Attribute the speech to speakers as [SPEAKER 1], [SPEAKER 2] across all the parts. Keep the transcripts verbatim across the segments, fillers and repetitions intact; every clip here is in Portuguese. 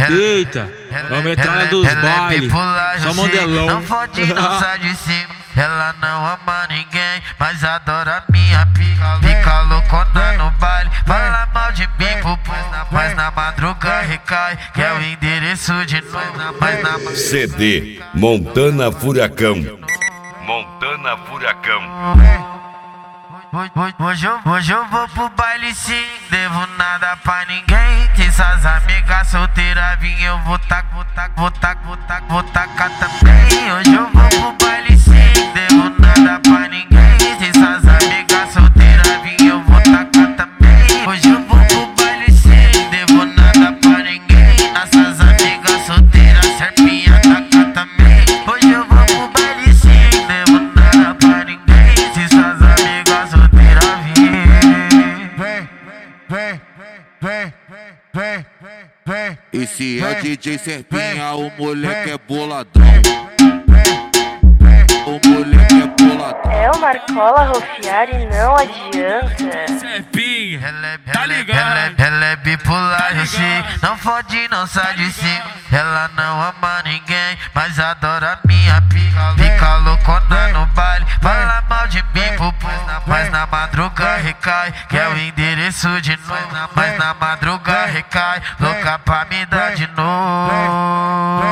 [SPEAKER 1] Eita, vamos entrar dos bailes, só modelão.
[SPEAKER 2] Não fode, não sai de cima. Ela não ama ninguém, mas adora minha pica. Fica loucona no baile, fala mal de mim pro povo. Mas na madruga recai, que é o endereço de nós. Mas na
[SPEAKER 3] C D Montana Furacão. Montana Furacão.
[SPEAKER 2] Hoje eu, hoje eu vou pro baile sim, devo nada pra ninguém. Que essas amigas solteiras vim, eu vou tac, vou tac, vou tac, vou tac, vou tacar também. Hoje eu vou pro baile sim, devo nada pra ninguém. Que essas amigas solteiras vim, eu vou tacar também. Hoje eu vou pro baile sim, devo nada pra ninguém. Essas amigas solteiras, serpinha tacar também. Hoje eu vou pro baile sim, devo nada pra ninguém. Se essas amigas solteiras vim, vem, vem, vem, vem, vem.
[SPEAKER 4] Esse é o D J Serpinha, o moleque é boladão. O moleque é boladão.
[SPEAKER 5] É o Marcola Rofiari, não adianta.
[SPEAKER 1] Serpinha,
[SPEAKER 2] Ela é,
[SPEAKER 1] tá
[SPEAKER 2] ela é-
[SPEAKER 1] ligado?
[SPEAKER 2] ela é- ela é bipolar,
[SPEAKER 1] Tá
[SPEAKER 2] eu sei.
[SPEAKER 1] ligado?
[SPEAKER 2] Não fode, não sai de cima. Ela não ama ninguém, mas adora minha pica. Fica loucona no baile, fala mal de mim pro povo. Mas na madruga recai, que é o endereço de nós. Mas na madruga recai, louca pra me dar de novo.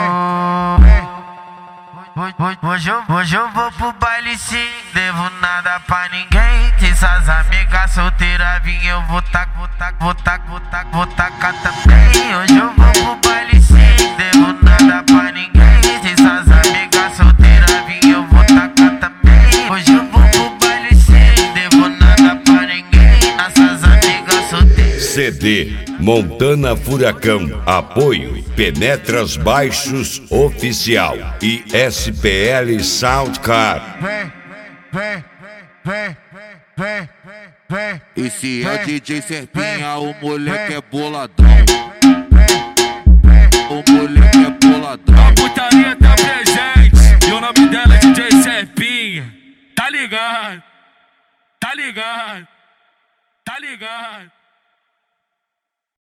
[SPEAKER 2] Hoje, hoje, eu, hoje eu vou pro baile sim, devo nada pra ninguém. Que essas amigas solteiras vim, eu vou tac, vou tac, vou tac, vou tac, vou tacar também. Hoje eu vou pro baile sim, devo nada pra ninguém. Que essas amigas solteiras vim, eu vou tacar também. Hoje eu vou pro baile sim, devo nada pra ninguém. Essas amigas solteiras.
[SPEAKER 3] C D Montana Furacão. Apoio Penetras Baixos Oficial e S P L Soundcar.
[SPEAKER 2] Vem, vem, vem, vem, vem.
[SPEAKER 4] Esse é o D J Serpinha, o moleque é boladão. O moleque é boladão.
[SPEAKER 1] A putaria tá presente, e o nome dela é D J Serpinha. Tá ligado? Tá ligado? Tá ligado?